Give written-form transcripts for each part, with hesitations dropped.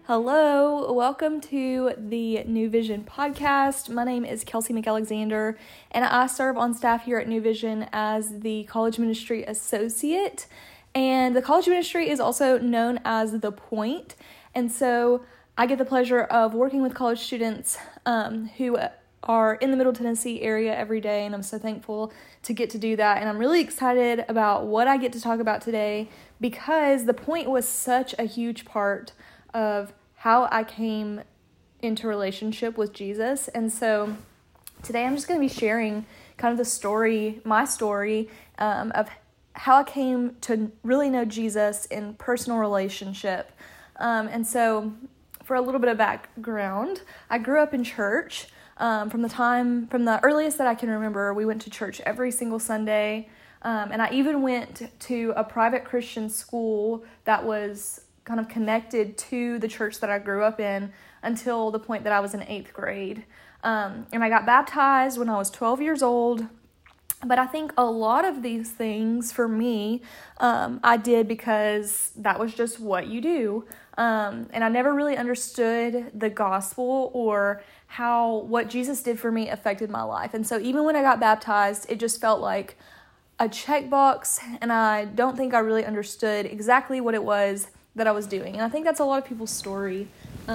Hello, welcome to the New Vision podcast. My name is Kelsey McAlexander, and I serve on staff here at New Vision as the College Ministry Associate. And the College Ministry is also known as The Point. And so I get the pleasure of working with college students who are in the Middle Tennessee area every day, and I'm so thankful to get to do that. And I'm really excited about what I get to talk about today because The Point was such a huge part of how I came into relationship with Jesus. And so today I'm just going to be sharing kind of my story of how I came to really know Jesus in personal relationship. And so for a little bit of background, I grew up in church. From the earliest that I can remember, we went to church every single Sunday. And I even went to a private Christian school that was kind of connected to the church that I grew up in until the point that I was in 8th grade. And I got baptized when I was 12 years old. But I think a lot of these things for me, I did because that was just what you do. And I never really understood the gospel or how what Jesus did for me affected my life. And so even when I got baptized, it just felt like a checkbox, and I don't think I really understood exactly what it was that I was doing. And I think that's a lot of people's story.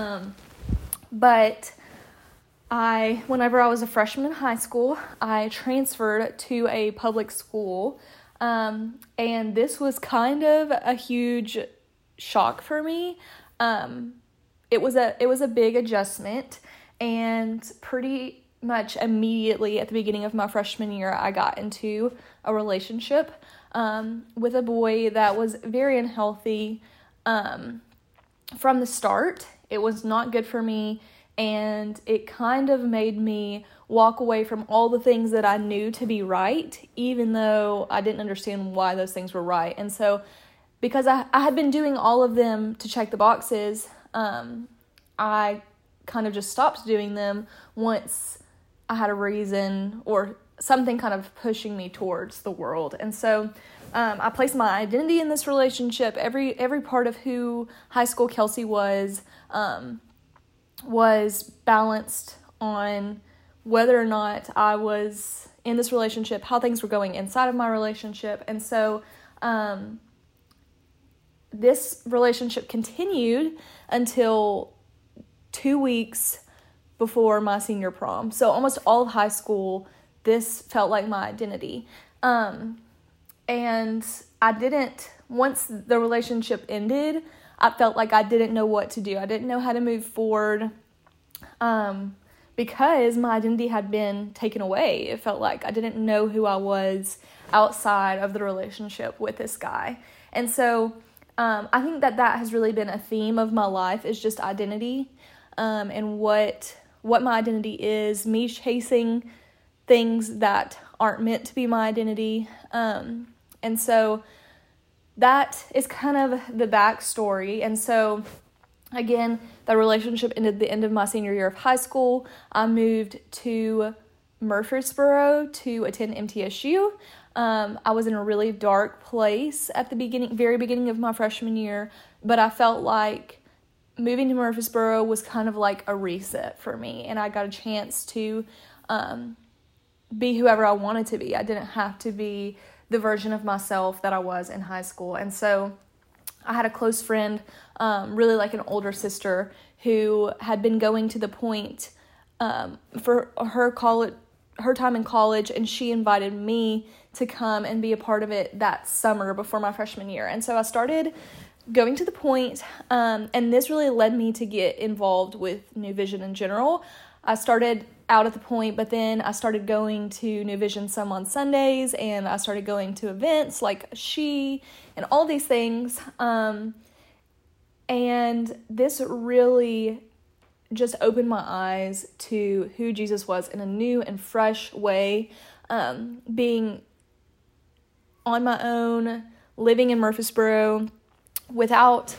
But whenever I was a freshman in high school, I transferred to a public school. And this was kind of a huge shock for me. It was a big adjustment, and pretty much immediately at the beginning of my freshman year, I got into a relationship with a boy that was very unhealthy. From the start. It was not good for me, and it kind of made me walk away from all the things that I knew to be right, even though I didn't understand why those things were right. And so because I had been doing all of them to check the boxes, I kind of just stopped doing them once I had a reason or something kind of pushing me towards the world. And so I placed my identity in this relationship. Every part of who high school Kelsey was balanced on whether or not I was in this relationship, how things were going inside of my relationship. And so this relationship continued until 2 weeks before my senior prom. So almost all of high school, this felt like my identity. And once the relationship ended, I felt like I didn't know what to do. I didn't know how to move forward because my identity had been taken away. It felt like I didn't know who I was outside of the relationship with this guy. And so I think that has really been a theme of my life, is just identity and what my identity is, me chasing things that aren't meant to be my identity. And so that is kind of the backstory. And so, again, the relationship ended at the end of my senior year of high school. I moved to Murfreesboro to attend MTSU. I was in a really dark place at the very beginning of my freshman year, but I felt like moving to Murfreesboro was kind of like a reset for me, and I got a chance to be whoever I wanted to be. I didn't have to be the version of myself that I was in high school. And so I had a close friend, really like an older sister, who had been going to the Point for her time in college, and she invited me to come and be a part of it that summer before my freshman year. And so I started going to the Point, and this really led me to get involved with New Vision in general. I started out at the Point, but then I started going to New Vision some on Sundays, and I started going to events like She and all these things. And this really just opened my eyes to who Jesus was in a new and fresh way. Being on my own, living in Murfreesboro without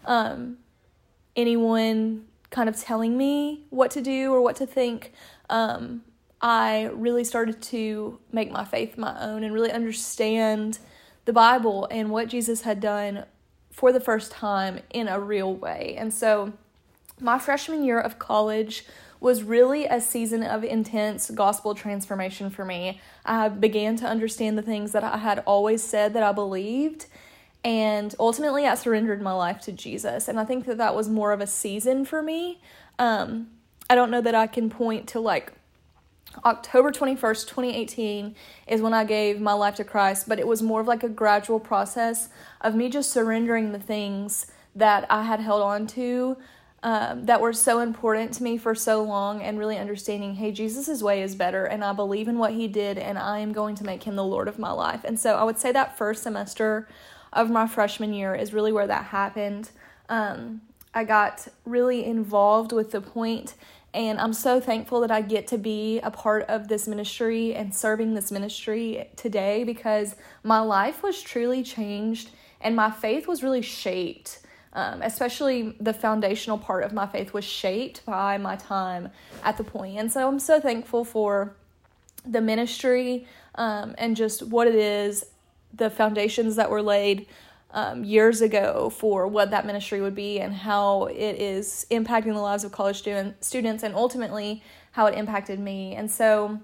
anyone kind of telling me what to do or what to think, I really started to make my faith my own and really understand the Bible and what Jesus had done for the first time in a real way. And so my freshman year of college was really a season of intense gospel transformation for me. I began to understand the things that I had always said that I believed, and ultimately I surrendered my life to Jesus. And I think that was more of a season for me. I don't know that I can point to like October 21st, 2018 is when I gave my life to Christ, but it was more of like a gradual process of me just surrendering the things that I had held on to that were so important to me for so long, and really understanding, hey, Jesus' way is better, and I believe in what he did, and I am going to make him the Lord of my life. And so I would say that first semester of my freshman year is really where that happened. I got really involved with the point, and I'm so thankful that I get to be a part of this ministry and serving this ministry today, because my life was truly changed and my faith was really shaped. Especially the foundational part of my faith was shaped by my time at the point. And so I'm so thankful for the ministry and just what it is, the foundations that were laid years ago for what that ministry would be, and how it is impacting the lives of college students, and ultimately how it impacted me. And so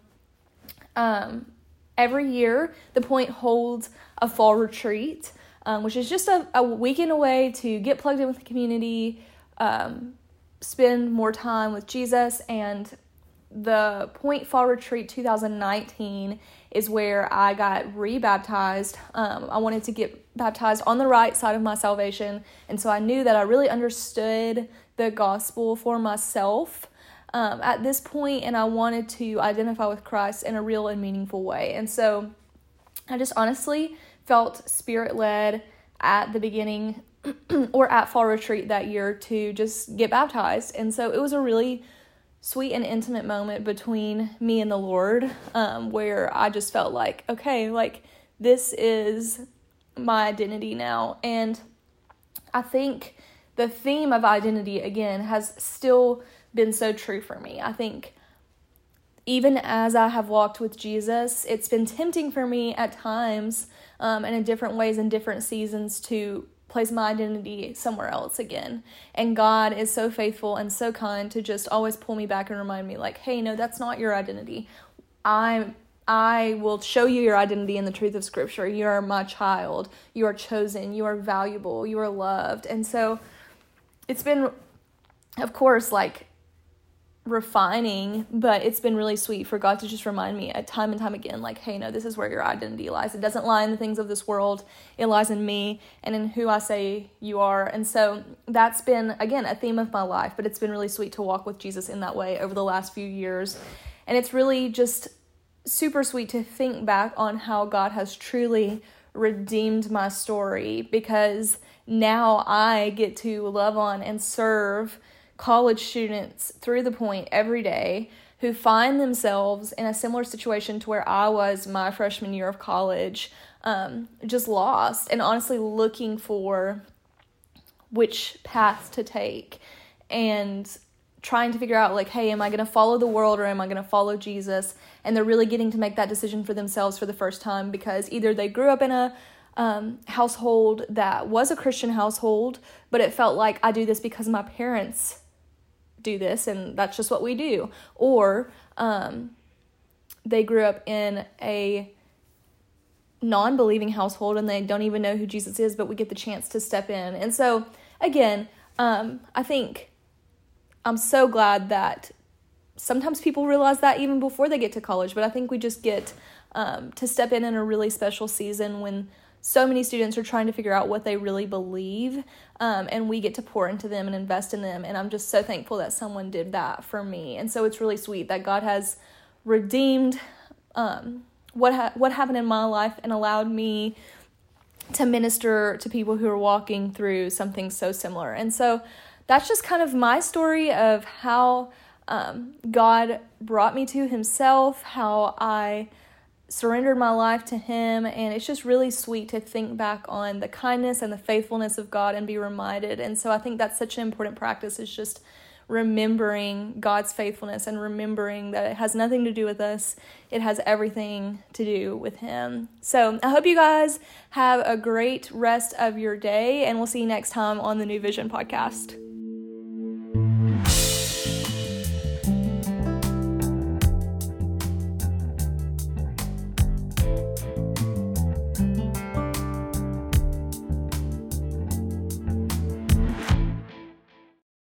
every year, the Point holds a fall retreat, which is just a weekend away to get plugged in with the community, spend more time with Jesus. And the Point Fall Retreat 2019 is where I got re-baptized. I wanted to get baptized on the right side of my salvation, and so I knew that I really understood the gospel for myself at this point, and I wanted to identify with Christ in a real and meaningful way. And so I just honestly felt Spirit-led at the beginning or at fall retreat that year to just get baptized. And so it was a really sweet and intimate moment between me and the Lord, where I just felt like, okay, like this is my identity now. And I think the theme of identity, again, has still been so true for me. I think even as I have walked with Jesus, it's been tempting for me at times and in different ways in different seasons to place my identity somewhere else again. And God is so faithful and so kind to just always pull me back and remind me like, hey, no, that's not your identity. I will show you your identity in the truth of Scripture. You are my child. You are chosen. You are valuable. You are loved. And so it's been, of course, like refining, but it's been really sweet for God to just remind me time and time again, like, hey, no, this is where your identity lies. It doesn't lie in the things of this world. It lies in me and in who I say you are. And so that's been, again, a theme of my life, but it's been really sweet to walk with Jesus in that way over the last few years. And it's really just super sweet to think back on how God has truly redeemed my story, because now I get to love on and serve college students through the Point every day who find themselves in a similar situation to where I was my freshman year of college, just lost and honestly looking for which path to take and trying to figure out like, hey, am I going to follow the world or am I going to follow Jesus? And they're really getting to make that decision for themselves for the first time, because either they grew up in a household that was a Christian household, but it felt like I do this because my parents do this and that's just what we do, or they grew up in a non-believing household and they don't even know who Jesus is, but we get the chance to step in. And so again, I think I'm so glad that sometimes people realize that even before they get to college, but I think we just get to step in a really special season when so many students are trying to figure out what they really believe, and we get to pour into them and invest in them. And I'm just so thankful that someone did that for me. And so it's really sweet that God has redeemed what happened in my life and allowed me to minister to people who are walking through something so similar. And so that's just kind of my story of how God brought me to himself, how I surrendered my life to him, and it's just really sweet to think back on the kindness and the faithfulness of God and be reminded. And so I think that's such an important practice, is just remembering God's faithfulness and remembering that it has nothing to do with us. It has everything to do with him. So I hope you guys have a great rest of your day, and we'll see you next time on the New Vision podcast.